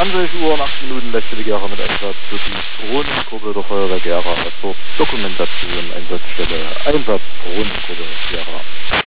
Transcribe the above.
20 Uhr und 8 Minuten letzte Gera mit Einsatz für die Drohnengruppe der Feuerwehr Gera zur Dokumentation, Einsatzstelle, Einsatz Drohnengruppe Gera.